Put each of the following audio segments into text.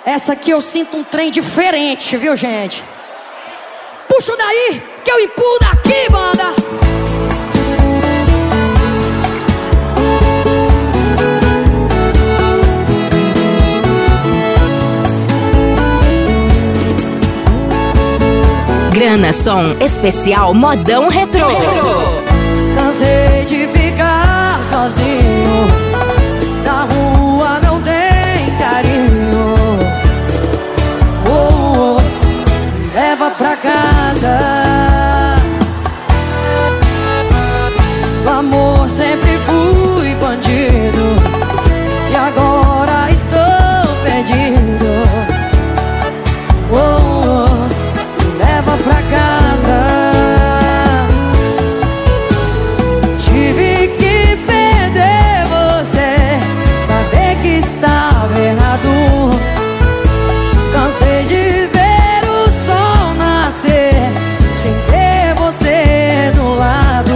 Essa aqui eu sinto um trem diferente, viu, gente? Puxa daí, que eu empurro daqui, banda. Grana Som Especial Modão Retrô. Cansei de ficar sozinho, na rua não tem carinho. Oh, oh, me leva pra casa. No amor sempre fui bandido e agora estou perdido. Oh, oh, me leva pra casa. Tive que perder você pra ver que estava errado. Cansei de ver o sol nascer sem ter você do lado.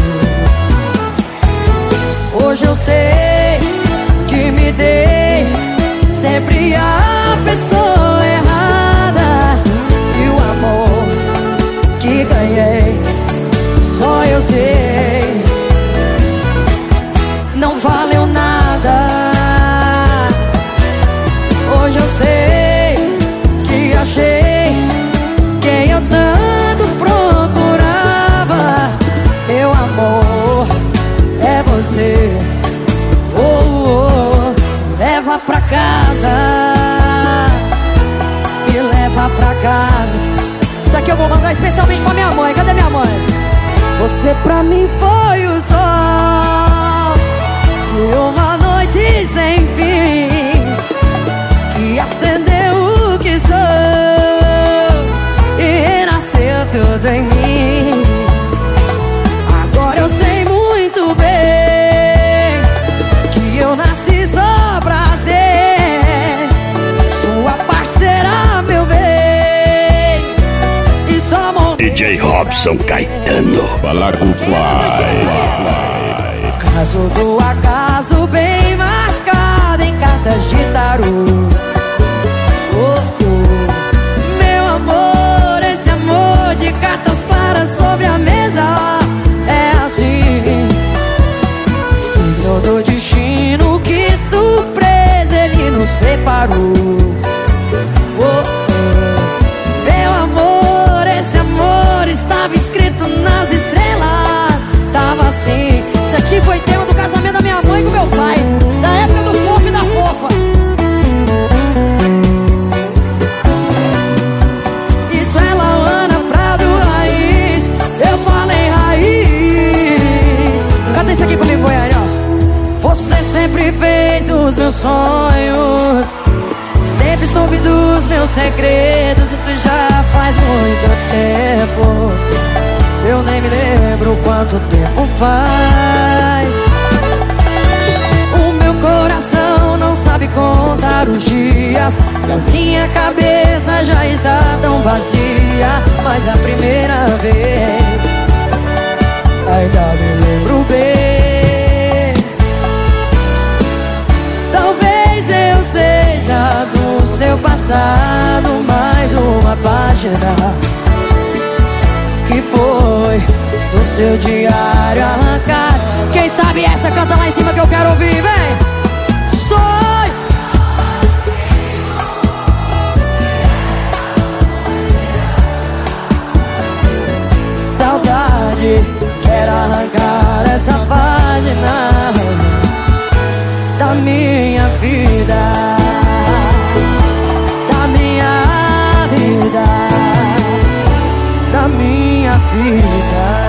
Hoje eu sei que me dei sempre a pessoa errada, e o amor que ganhei só eu sei não valeu nada. Hoje eu sei que achei quem eu tanto procurava. Meu amor é você. Oh, oh, oh, me leva pra casa, me leva pra casa. Isso aqui eu vou mandar especialmente pra minha mãe. Cadê minha mãe? Você pra mim foi o sol de uma noite sem fim, que acendeu o que sou e renasceu tudo em mim. Agora eu sei muito bem que eu nasci só pra ser sua parceira, meu bem, e só morrer. DJ Robson Caetano. Falar com o pai. Caso do acaso bem marcado em cartas de tarô. Oh, oh, meu amor, esse amor de cartas claras sobre a mesa é assim, signo do destino, que surpresa ele nos preparou. Oh, oh, meu amor, esse amor estava escrito nas estrelas. Tava assim. Isso aqui foi tema do casamento da minha mãe com meu pai, da época do fofo e da fofa. Isso é Lauana Prado Raiz. Eu falei raiz. Canta isso aqui comigo, Goiânia. Você sempre fez dos meus sonhos, sempre soube dos meus segredos. Isso já faz muito tempo, eu nem me lembro quanto tempo faz. O meu coração não sabe contar os dias, e a minha cabeça já está tão vazia. Mas a primeira vez ainda me lembro bem. Talvez eu seja do seu passado mais uma página que foi no seu diário arrancado. Quem sabe essa canta lá em cima que eu quero ouvir, vem! Sonho! Saudade, quero arrancar essa página da minha vida, da minha vida, da minha vida.